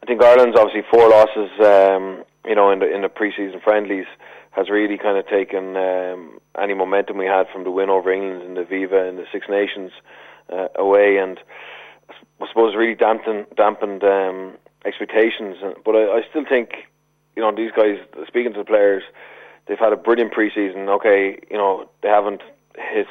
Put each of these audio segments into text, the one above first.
I think Ireland's obviously 4 losses, in the pre-season friendlies has really kind of taken any momentum we had from the win over England in the Viva in the Six Nations away, and I suppose really dampened expectations. But I still think, these guys, speaking to the players, they've had a brilliant pre-season. Okay, they haven't hit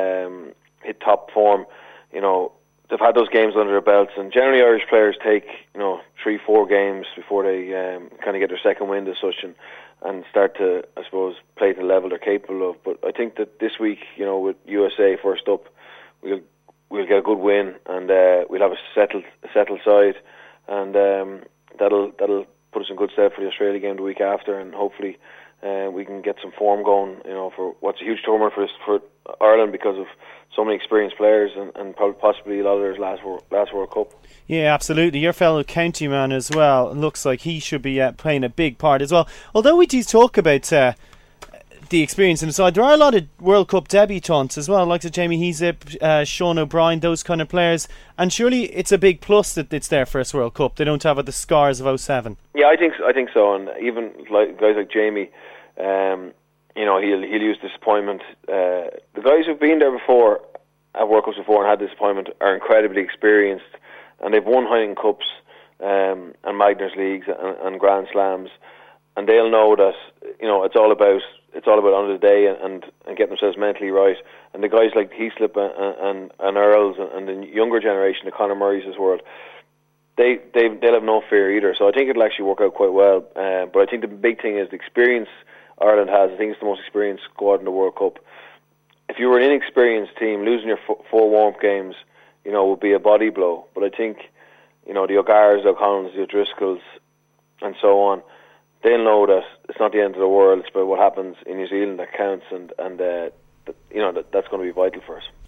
top form. They've had those games under their belts, and generally Irish players take 3-4 games before they kind of get their second wind as such, and start to, I suppose, play to the level they're capable of. But I think that this week, with USA first up, we'll get a good win, and we'll have a settled side, and that'll put us in good stead for the Australia game the week after, and hopefully we can get some form going, for what's a huge tournament for Ireland because of so many experienced players and possibly a lot of their last World Cup. Yeah, absolutely. Your fellow county man as well. Looks like he should be playing a big part as well. Although we do talk about the experience inside, there are a lot of World Cup debutants as well, like Jamie Heasip, Sean O'Brien, those kind of players. And surely it's a big plus that it's their first World Cup. They don't have the scars of 07. Yeah, I think so. And even guys like Jamie, he'll use disappointment. The guys who've been there before, at World Cups before, and had disappointment, are incredibly experienced, and they've won Heineken Cups and Magners Leagues and Grand Slams, and they'll know that it's all about on the day and getting themselves mentally right. And the guys like Heaslip and Earls and the younger generation, the Conor Murrays of this world, they'll have no fear either. So I think it'll actually work out quite well. But I think the big thing is the experience Ireland has. I think it's the most experienced squad in the World Cup. If you were an inexperienced team, losing your 4 warm-up games, would be a body blow. But I think, the O'Garas, the O'Connells, the O'Driscolls, and so on, they'll know that it's not the end of the world. It's about what happens in New Zealand that counts, and that's going to be vital for us.